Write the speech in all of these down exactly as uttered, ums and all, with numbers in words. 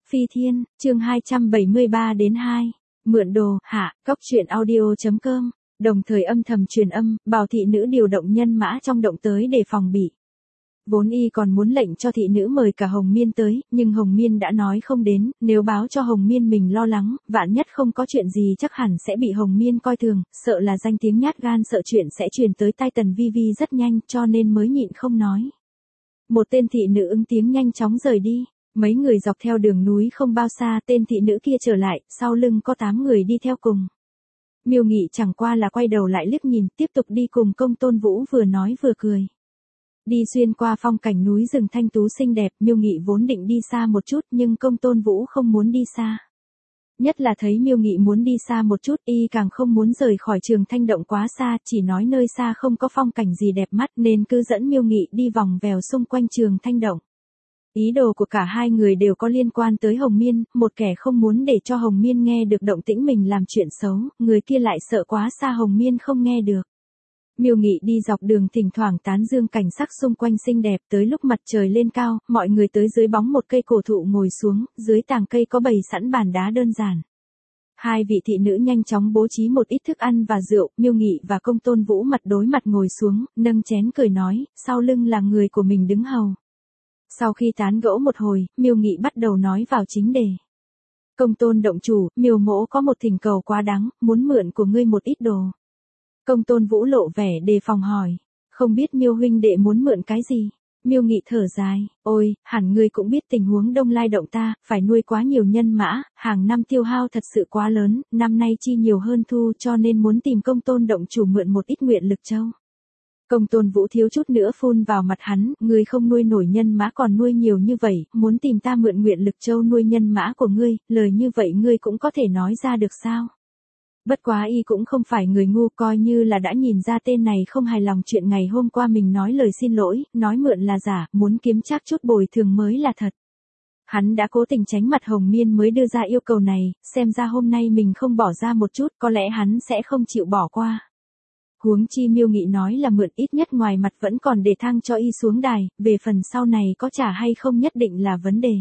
Phi Thiên, chương hai trăm bảy mươi ba đến hai. Mượn đồ, hạ, cóc truyện audio.com, đồng thời âm thầm truyền âm, bảo thị nữ điều động nhân mã trong động tới để phòng bị. Vốn y còn muốn lệnh cho thị nữ mời cả Hồng Miên tới, nhưng Hồng Miên đã nói không đến, nếu báo cho Hồng Miên mình lo lắng, vạn nhất không có chuyện gì chắc hẳn sẽ bị Hồng Miên coi thường, sợ là danh tiếng nhát gan sợ chuyện sẽ truyền tới tai Tần Vi Vi rất nhanh cho nên mới nhịn không nói. Một tên thị nữ ứng tiếng nhanh chóng rời đi. Mấy người dọc theo đường núi không bao xa, tên thị nữ kia trở lại, sau lưng có tám người đi theo cùng. Miêu Nghị chẳng qua là quay đầu lại liếc nhìn, tiếp tục đi cùng Công Tôn Vũ vừa nói vừa cười. Đi xuyên qua phong cảnh núi rừng thanh tú xinh đẹp, Miêu Nghị vốn định đi xa một chút nhưng Công Tôn Vũ không muốn đi xa. Nhất là thấy Miêu Nghị muốn đi xa một chút, y càng không muốn rời khỏi Trường Thanh Động quá xa, chỉ nói nơi xa không có phong cảnh gì đẹp mắt nên cứ dẫn Miêu Nghị đi vòng vèo xung quanh Trường Thanh Động. Ý đồ của cả hai người đều có liên quan tới Hồng Miên, một kẻ không muốn để cho Hồng Miên nghe được động tĩnh mình làm chuyện xấu, người kia lại sợ quá xa Hồng Miên không nghe được. Miêu Nghị đi dọc đường thỉnh thoảng tán dương cảnh sắc xung quanh xinh đẹp, tới lúc mặt trời lên cao, mọi người tới dưới bóng một cây cổ thụ ngồi xuống, dưới tàng cây có bày sẵn bàn đá đơn giản. Hai vị thị nữ nhanh chóng bố trí một ít thức ăn và rượu, Miêu Nghị và Công Tôn Vũ mặt đối mặt ngồi xuống, nâng chén cười nói, sau lưng là người của mình đứng hầu. Sau khi tán gẫu một hồi, Miêu Nghị bắt đầu nói vào chính đề. Công Tôn động chủ, Miêu mỗ có một thỉnh cầu quá đáng, muốn mượn của ngươi một ít đồ. Công Tôn Vũ lộ vẻ đề phòng hỏi, không biết Miêu huynh đệ muốn mượn cái gì? Miêu Nghị thở dài, ôi, hẳn ngươi cũng biết tình huống Đông Lai động ta, phải nuôi quá nhiều nhân mã, hàng năm tiêu hao thật sự quá lớn, năm nay chi nhiều hơn thu cho nên muốn tìm Công Tôn động chủ mượn một ít nguyện lực châu. Công Tôn Vũ thiếu chút nữa phun vào mặt hắn, ngươi không nuôi nổi nhân mã còn nuôi nhiều như vậy, muốn tìm ta mượn nguyện lực châu nuôi nhân mã của ngươi, lời như vậy ngươi cũng có thể nói ra được sao? Bất quá y cũng không phải người ngu, coi như là đã nhìn ra tên này không hài lòng chuyện ngày hôm qua mình nói lời xin lỗi, nói mượn là giả, muốn kiếm chắc chút bồi thường mới là thật. Hắn đã cố tình tránh mặt Hồng Miên mới đưa ra yêu cầu này, xem ra hôm nay mình không bỏ ra một chút, có lẽ hắn sẽ không chịu bỏ qua. Huống chi Miêu Nghị nói là mượn, ít nhất ngoài mặt vẫn còn để thang cho y xuống đài, về phần sau này có trả hay không nhất định là vấn đề.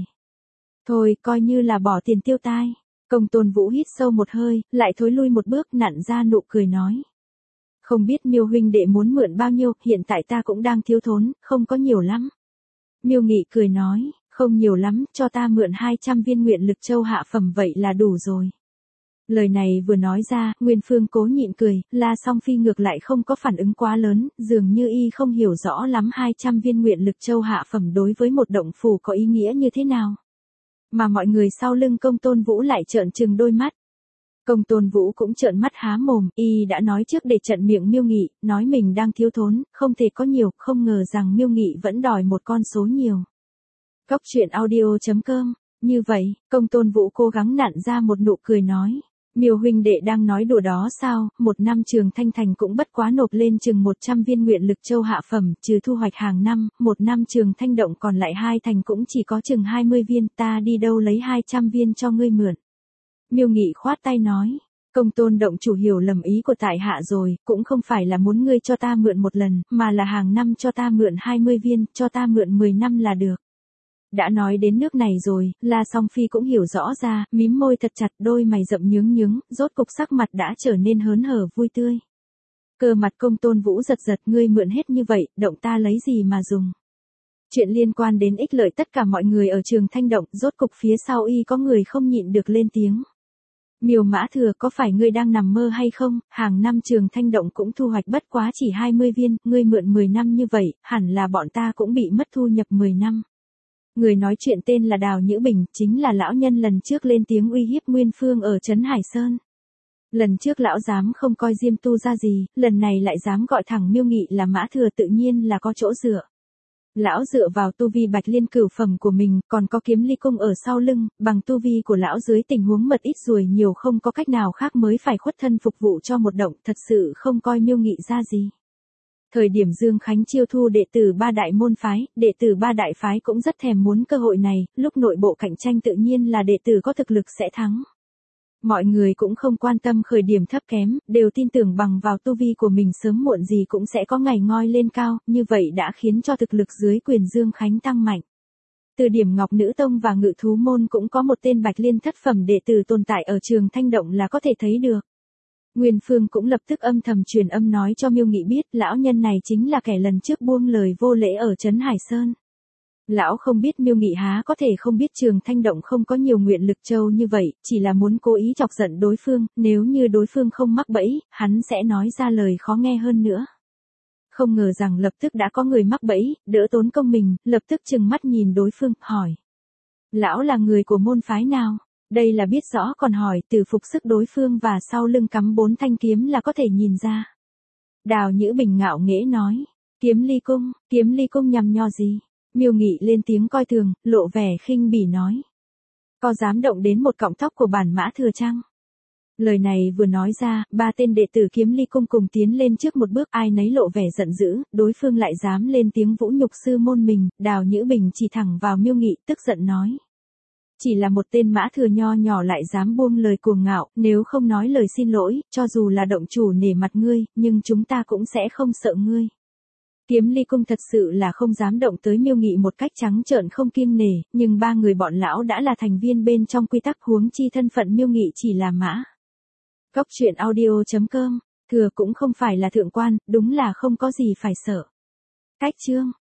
Thôi, coi như là bỏ tiền tiêu tai. Công Tôn Vũ hít sâu một hơi, lại thối lui một bước, nặn ra nụ cười nói. Không biết Miêu huynh đệ muốn mượn bao nhiêu, hiện tại ta cũng đang thiếu thốn, không có nhiều lắm. Miêu Nghị cười nói, không nhiều lắm, cho ta mượn hai trăm viên nguyện lực châu hạ phẩm vậy là đủ rồi. Lời này vừa nói ra, Nguyên Phương cố nhịn cười, La Song Phi ngược lại không có phản ứng quá lớn, dường như y không hiểu rõ lắm hai trăm viên nguyện lực châu hạ phẩm đối với một động phủ có ý nghĩa như thế nào. Mà mọi người sau lưng Công Tôn Vũ lại trợn trừng đôi mắt. Công Tôn Vũ cũng trợn mắt há mồm, y đã nói trước để trận miệng Miêu Nghị, nói mình đang thiếu thốn, không thể có nhiều, không ngờ rằng Miêu Nghị vẫn đòi một con số nhiều. Cóc truyện audio.com, như vậy, Công Tôn Vũ cố gắng nặn ra một nụ cười nói. Miêu huynh đệ đang nói đùa đó sao, một năm Trường Thanh Thành cũng bất quá nộp lên chừng một trăm viên nguyện lực châu hạ phẩm, trừ thu hoạch hàng năm, một năm Trường Thanh Động còn lại hai thành cũng chỉ có chừng hai mươi viên, ta đi đâu lấy hai trăm viên cho ngươi mượn. Miêu Nghị khoát tay nói, Công Tôn động chủ hiểu lầm ý của tại hạ rồi, cũng không phải là muốn ngươi cho ta mượn một lần, mà là hàng năm cho ta mượn hai mươi viên, cho ta mượn mười năm là được. Đã nói đến nước này rồi, La Song Phi cũng hiểu rõ ra, mím môi thật chặt, đôi mày rậm nhướng nhướng, rốt cục sắc mặt đã trở nên hớn hở vui tươi. Cơ mặt Công Tôn Vũ giật giật, ngươi mượn hết như vậy, động ta lấy gì mà dùng. Chuyện liên quan đến ích lợi tất cả mọi người ở Trường Thanh Động, rốt cục phía sau y có người không nhịn được lên tiếng. Miêu Mã Thừa, có phải ngươi đang nằm mơ hay không, hàng năm Trường Thanh Động cũng thu hoạch bất quá chỉ hai mươi viên, ngươi mượn mười năm như vậy, hẳn là bọn ta cũng bị mất thu nhập mười năm. Người nói chuyện tên là Đào Nhữ Bình, chính là lão nhân lần trước lên tiếng uy hiếp Nguyên Phương ở Trấn Hải Sơn. Lần trước lão dám không coi Diêm Tu ra gì, lần này lại dám gọi thẳng Miêu Nghị là Mã Thừa, tự nhiên là có chỗ dựa. Lão dựa vào tu vi bạch liên cửu phẩm của mình, còn có kiếm ly cung ở sau lưng, bằng tu vi của lão dưới tình huống mật ít ruồi nhiều không có cách nào khác mới phải khuất thân phục vụ cho một động, thật sự không coi Miêu Nghị ra gì. Thời điểm Dương Khánh chiêu thu đệ tử ba đại môn phái, đệ tử ba đại phái cũng rất thèm muốn cơ hội này, lúc nội bộ cạnh tranh tự nhiên là đệ tử có thực lực sẽ thắng. Mọi người cũng không quan tâm khởi điểm thấp kém, đều tin tưởng bằng vào tu vi của mình sớm muộn gì cũng sẽ có ngày ngoi lên cao, như vậy đã khiến cho thực lực dưới quyền Dương Khánh tăng mạnh. Từ điểm Ngọc Nữ Tông và Ngự Thú Môn cũng có một tên Bạch Liên thất phẩm đệ tử tồn tại ở trường Thanh Động là có thể thấy được. Nguyên Phương cũng lập tức âm thầm truyền âm nói cho Miêu Nghị biết lão nhân này chính là kẻ lần trước buông lời vô lễ ở Trấn Hải Sơn. Lão không biết Miêu Nghị há có thể không biết trường Thanh Động không có nhiều nguyện lực châu như vậy, chỉ là muốn cố ý chọc giận đối phương, nếu như đối phương không mắc bẫy, hắn sẽ nói ra lời khó nghe hơn nữa. Không ngờ rằng lập tức đã có người mắc bẫy, đỡ tốn công mình, lập tức trừng mắt nhìn đối phương, hỏi. Lão là người của môn phái nào? Đây là biết rõ còn hỏi, từ phục sức đối phương và sau lưng cắm bốn thanh kiếm là có thể nhìn ra. Đào Nhữ Bình ngạo nghễ nói. Kiếm Ly Cung, Kiếm Ly Cung nhằm nho gì? Miêu Nghị lên tiếng coi thường, lộ vẻ khinh bỉ nói. Có dám động đến một cọng tóc của bản mã thừa chăng? Lời này vừa nói ra, ba tên đệ tử Kiếm Ly Cung cùng tiến lên trước một bước, ai nấy lộ vẻ giận dữ, đối phương lại dám lên tiếng vũ nhục sư môn mình, Đào Nhữ Bình chỉ thẳng vào Miêu Nghị, tức giận nói. Chỉ là một tên mã thừa nho nhỏ lại dám buông lời cuồng ngạo, nếu không nói lời xin lỗi, cho dù là động chủ nể mặt ngươi, nhưng chúng ta cũng sẽ không sợ ngươi. Kiếm Ly Cung thật sự là không dám động tới Miêu Nghị một cách trắng trợn không kiêng nể, nhưng ba người bọn lão đã là thành viên bên trong quy tắc, huống chi thân phận Miêu Nghị chỉ là mã. Cốc truyện audio chấm com, thừa cũng không phải là thượng quan, đúng là không có gì phải sợ. Cách chương